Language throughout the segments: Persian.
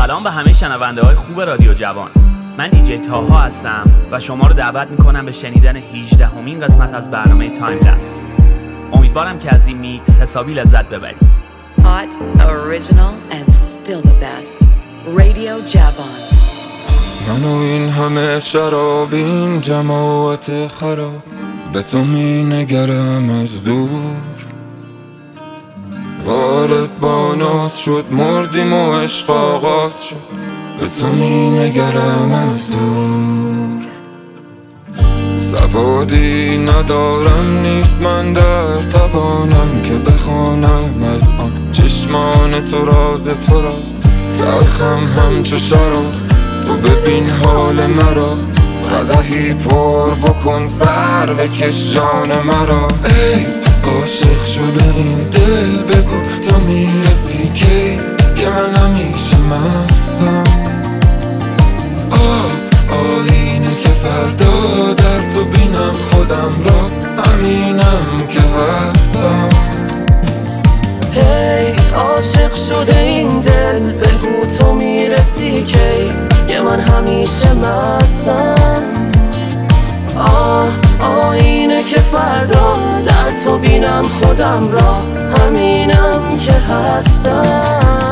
سلام به همه شنونده های خوب رادیو جوان. من دیجی تاها هستم و شما رو دعوت میکنم به شنیدن 18مین قسمت از برنامه تایم لپس. امیدوارم که از این میکس حسابی لذت ببرید. Hot, original and still the best. Radio جوان. منو این همه شراب، این جماعت خراب، به تو می نگرم از دور. وارد با ناز شد، مردیم و عشق آغاز شد، به تو می نگرم از دور. سوادی ندارم، نیست من در توانم که بخوانم از آن چشمان تو راز تو را. تلخم همچو شراب، تو ببین حال مرا، قدحی پر بکن سر بکش جان مرا. ای عاشق شده این دل، بگو تو میرسی که من همیشه مستم. آینه که فردا در تو بینم خودم را، همینم که هستم. هی عاشق شده این دل، بگو تو میرسی که من همیشه مستم. آینه که فردا در تو بینم خودم را، همینم که هستم.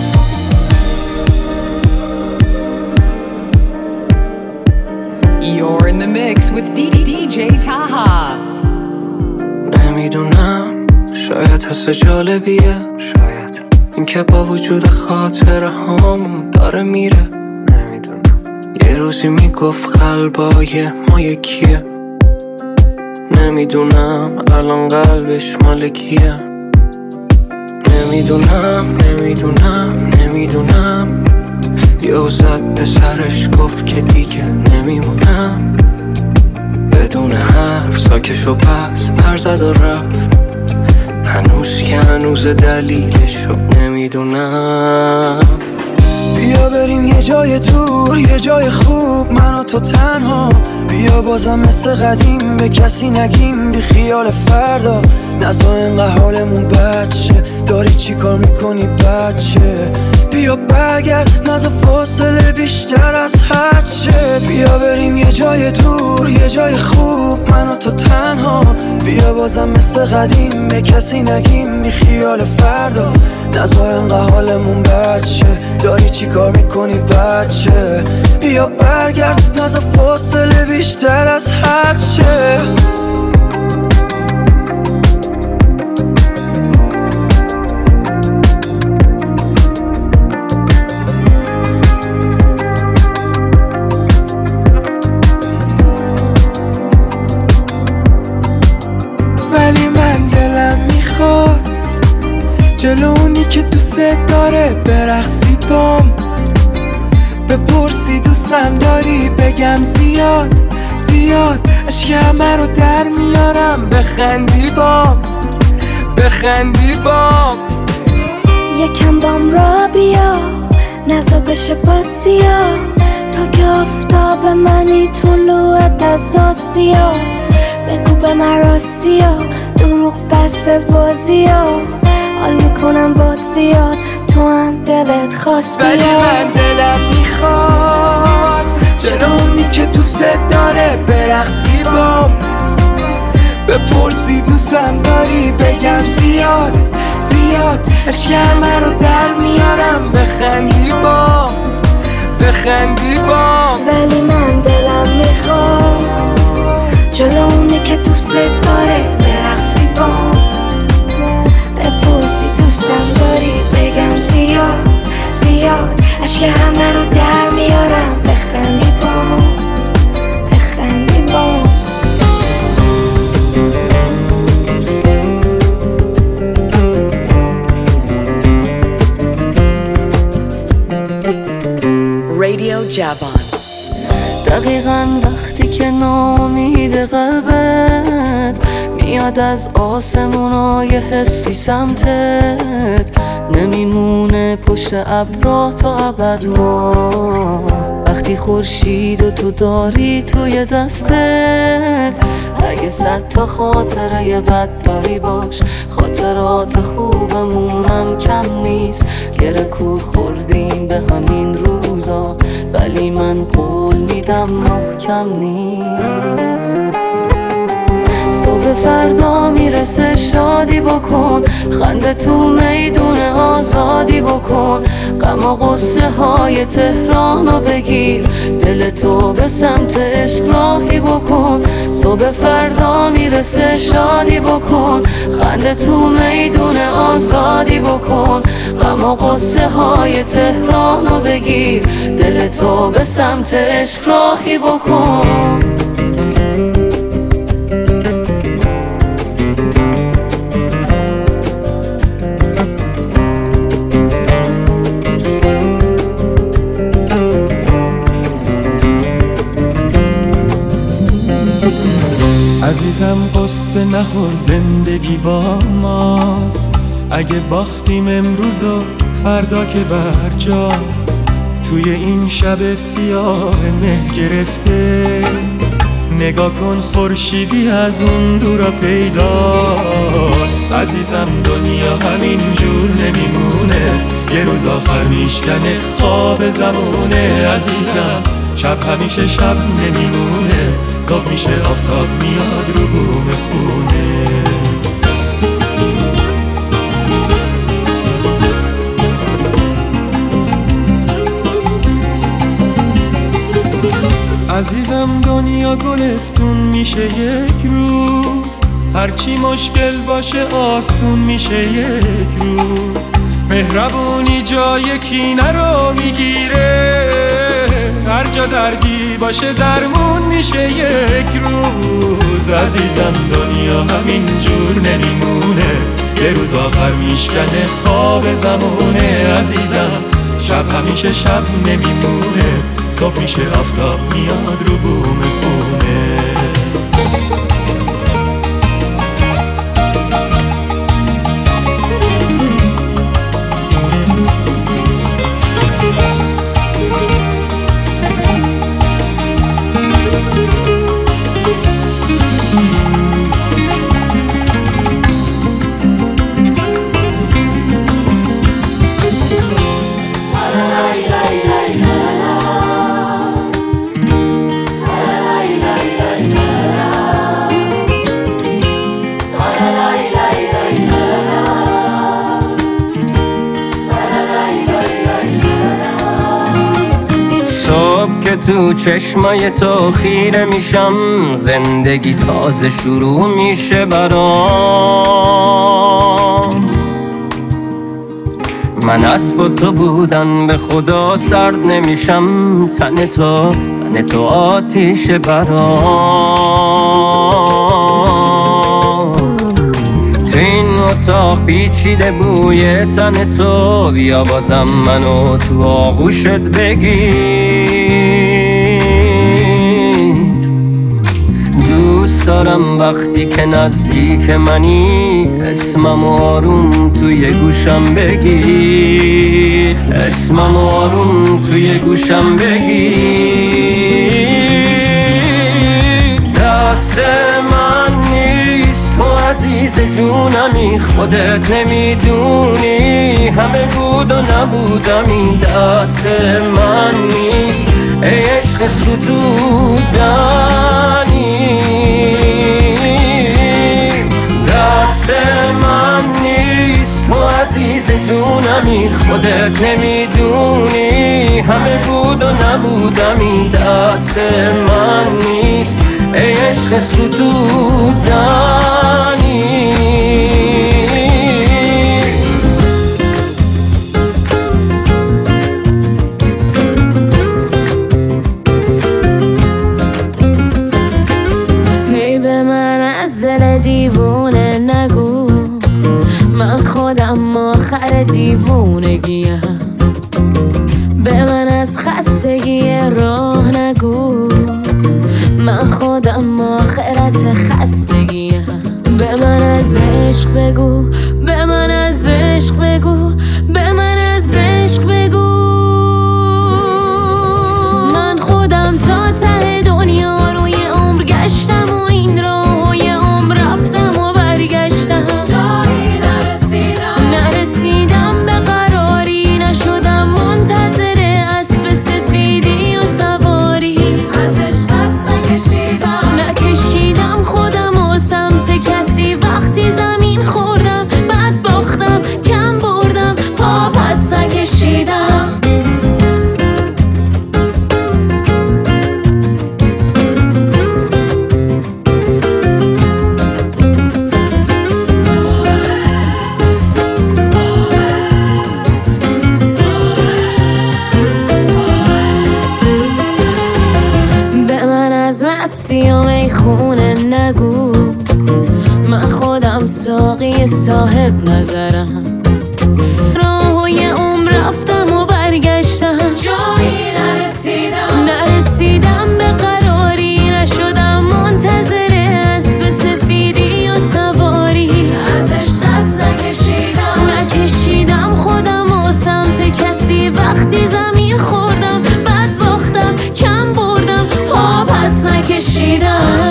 You're in the mix with DJ Taha. نمیدونم، شاید حس جالبیه، شاید این که با وجود خاطره هامون داره میره. نمیدونم، یه روزی میگفت قلبای ما یکیه. نمیدونم الان قلبش مال کیه. نمیدونم یه زد به سرش گفت که دیگه نمیمونم. بدون حرف ساکش و بس پر زد و رفت، هنوز دلیلشو نمیدونم. بیا بریم یه جای دور، یه جای خوب، من و تو تنها. بیا بازم مثل قدیم به کسی نگیم، بی خیال فردا. نزا اینقدر حالمون بد شه، داری چی کار میکنی بچه؟ بیا برگرد، نزا فاصله بیشتر از حد شه. بیا بریم یه جای دور، یه جای خوب، من و تو تنها. بیا بازم مثل قدیم به کسی نگیم، بی خیال فردا. نزا اینقدر حالمون بد شه، داری چی کار میکنی بچه؟ بیا برگرد، نزا فاصله بیشتر از حد شه. ولی من دلم میخواد جلو اونی که دوست داره برقصی بام. بپرسی دوستم داری، بگم زیاد عشق همه رو در میارم. بخندی بام یکم بام را بیا، نزا بشه باسیا. تو که آفتاب منی، طلوعت از آسیاست. بگو به من راستیا، دروغ بس بازیا. حال میکنم باد زیاد، تو هم دلت خواست بیا. ولی من دلم میخواد جلو اونی که دوست داره برقصی بام. بپرسی دوستم داری، بگم زیاد عشق همه رو در میارم. بخندی بام ولی من دلم میخواد جلو اونی که دوست داره برقصی بام. بپرسی دوستم داری، بگم زیاد عشق همه رو در میارم. بخندی بام Radio جوان. دقیقاً وقتی که ناامید قلبت میاد از آسمونای حسی سمتت، نمیمونه پشت ابرا تا ابد ما. وقتی خورشید و تو داری توی دستت، اگه 100 تا خاطره بد داری باش، خاطرات خوبمونم کم نیست. گره کور خوردیم به همین کم نیست. صبح فردا میرسه شادی بکن، خنده تو میدون آزادی بکن، غم و غصه های تهرانو بگیر، دل تو به سمت عشق راهی بکن. صبح فردا میرسه شادی بکن، خنده تو میدون آزادی بکن، غم و غصه های تهرانو بگیر، دل تو به سمت عشق راهی بکن. عزیزم قصه نخور، زندگی با ماست، اگه باختیم امروز و فردا که برجاست. توی این شب سیاه مه گرفته، نگاه کن خورشیدی از اون دورا پیداست. عزیزم دنیا همین جور نمیمونه، یه روز آخر میشکنه خواب زمونه. عزیزم شب همیشه شب نمیمونه، صبح میشه آفتاب میاد رو بوم خونه. عزیزم دنیا گلستون میشه یک روز، هرچی مشکل باشه آسون میشه یک روز. مهربونی جای کینه رو میگیره، هر جا دردی باشه درمون میشه یک روز. عزیزم دنیا همین جور نمیمونه، یه روز آخر میشکنه خواب زمونه. عزیزم شب همیشه شب نمیمونه، صبح میشه آفتاب میاد رو بوم خونه. که تو چشمای تو خیره میشم، زندگی تازه شروع میشه برام. من از با تو بودن به خدا سرد نمیشم، تن تو آتیش برام. تو این اتاق پیچیده بوی تن تو، بیا بازم منو تو آغوشت بگیر. دوست دارم وقتی که نزدیک منی، اسمم آروم توی گوشم بگی، اسمم آروم توی گوشم بگی. دست من نیست تو عزیز جونمی، خودت نمیدونی همه بود و نبودمی. دست من نیست ای عشق ستودنی، دست من نیست تو عزیز جونمی، خودت نمیدونی همه بود و نبودمی. دست من نیست ای عشق ستودنی. هی به من از دل دیوونه نگو، من خودم آخر دیوونگیم. به من از خستگی راه نگو، من خودم آخرت خستگیم. به من از عشق بگو، به من از عشق بگو، به من از عشق بگو. من خودم تا ته دنیا روی عمر گشتم و این راه یه عمر رفتم و برگشتم، جایی نرسیدم به قراری، نشدم منتظر اسب سفیدی و سواری. از عشق رفتم و برگشتم، جایی نرسیدم به قراری، نشدم منتظر اسب سفیدی و سواری، ازش دست نکشیدم خودم و سمت کسی، وقتی زمین خوردم بد باختم کم بردم پا پس نکشیدم.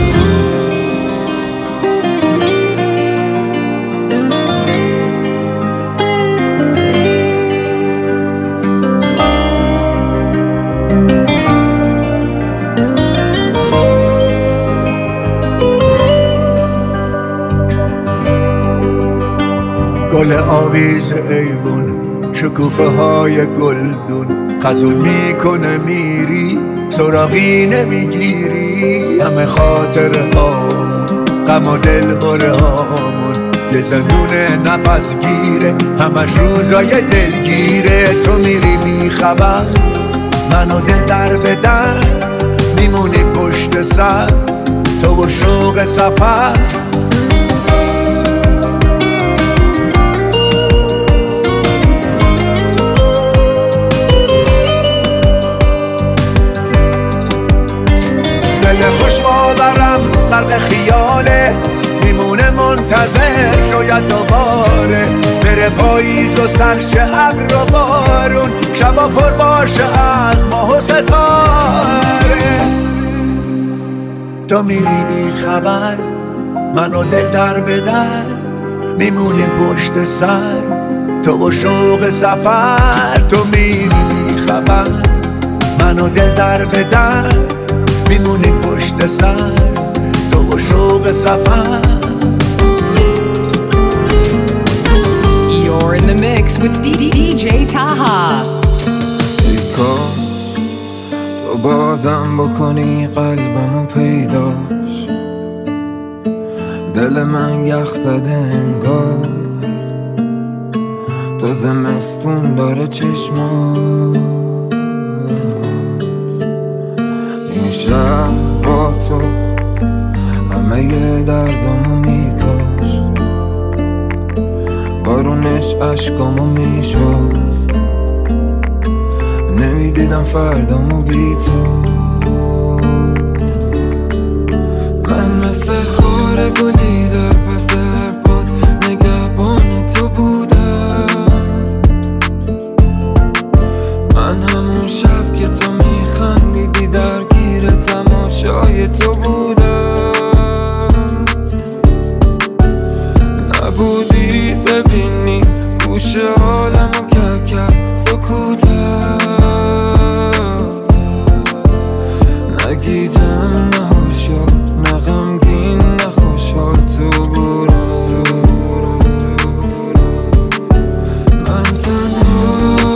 گل آویز ایوون، شکوفه های گلدون، خزون میکنه میری سراغی نمیگیری. همه خاطره هامون، غم و دل بره هامون، یه زندون نفس گیره، همش روزای دلگیره. تو میری بی خبر، منو دل در بدن، میمونی پشت سر تو و شوق سفر. خوش باورم غرق خیاله، میمونه منتظر شاید دوباره بره پاییز و سرشه ابر و بارون، شبا پر باشه از ماه و ستاره. تو میری بی خبر، منو دل در بدر، میمونیم پشت سر تو و شوق سفر. تو میری بی خبر، منو دل در بدر، میمونی پشت سر تو و شوق سفر. You're in the mix with DJ Taha. تو بازم بکنی قلبمو پیداش، دل من یخ زده انگار، تو زمستون داره چشمات. شب با تو همه ی دردامو میکاشت، بارونش عشقامو میشست، نمیدیدم فردامو بی تو. من مثل خار گلی در پس هر باد نگهبان تو بودم، من همون شب که تو میخندیدی درگیر تماشای تو بودم. نبودی ببینی گوشه حالمو کرد سکوتت، نگیجم نه هوشیار نه غمگین نه خوشحال تو بودم. من تنها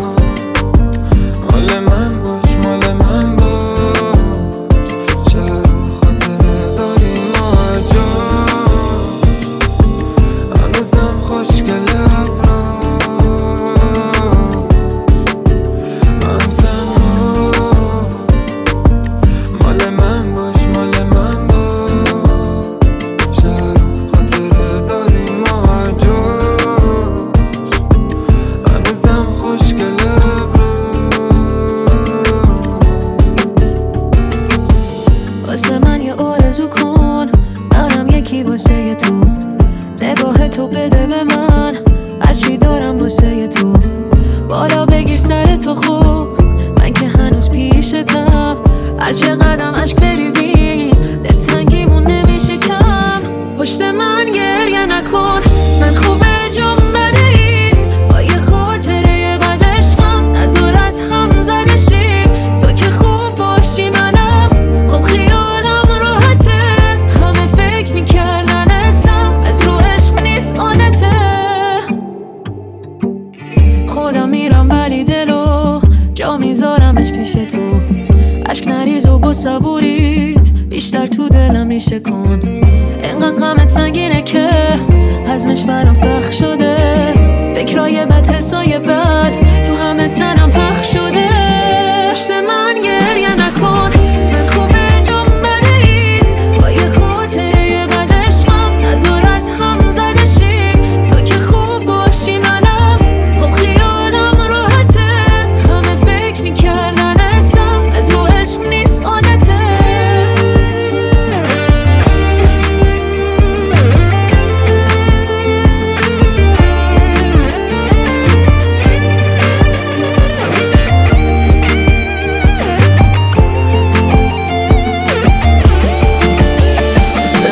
مال من باش، مال من باش، شهر و خاطره داریم ما جاش، هنوزم خوشگله ابراش. من تنها مال من باش، مال من باش، شهر و خاطره داریم ما جاش، هنوزم خوشگله ابراش. واسه من یه آرزو کن، منم یکی واسه تو، نگاه تو بده به من، هرچی دارم واسه تو، بالا بگیر سر تو خوب، من که هنوز پیشتم، هرچه قدم عشق بریزی دلتنگیمون نمیشه کم. پشت من گریه نکن، من خوبه جام بده این، با یه خاطره بد عشقم نزار از هم زده شیم. تو که خوب باشی منم خب خیالم راحته، همه فکر میکردن اسم از رو عشق نیست عادته. خودم میرم ولی دلو جا میذارمش پیش تو، عشق نریز و با صبوریت بیشتر تو دلم ریشه کن. انقدر غمت سنگینه که هضمش برام سخت شده، فکرای بد حسای بد تو همه تنم پخش شده. پشت من گریه نکن، من خوبه جام بده این، با یه خاطره بد عشقم نزار از هم زده شیم. تو که خوب باشی منم خب خیالم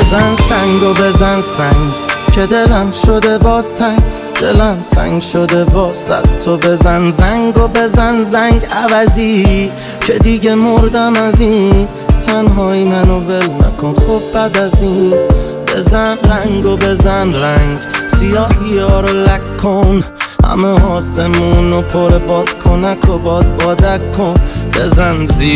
بزن سنگ و بزن سنگ که دلم شده باز تنگ، دلم تنگ شده واسه تو. بزن زنگ و بزن زنگ عوضی که دیگه مردم از این تنهایی، منو ول نکن خب بعد از این. بزن رنگ و بزن رنگ، سیاهی ها رو لک کن، همه آسمون رو پر باد کنک و باد بادک کن. بزن زیر